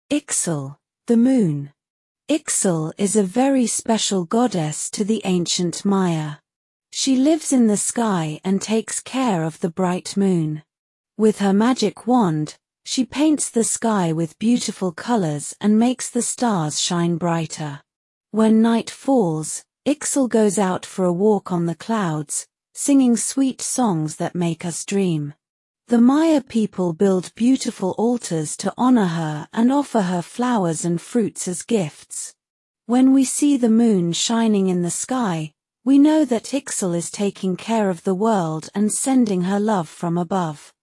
Ixal, the moon. Ixal is a very special goddess to the ancient Maya. She lives in the sky and takes care of the bright moon. With her magic wand, she paints the sky with beautiful colors and makes the stars shine brighter. When night falls, Ixal goes out for a walk on the clouds, singing sweet songs that make us dream. The Maya people build beautiful altars to honor her and offer her flowers and fruits as gifts. When we see the moon shining in the sky, we know that Ixal is taking care of the world and sending her love from above.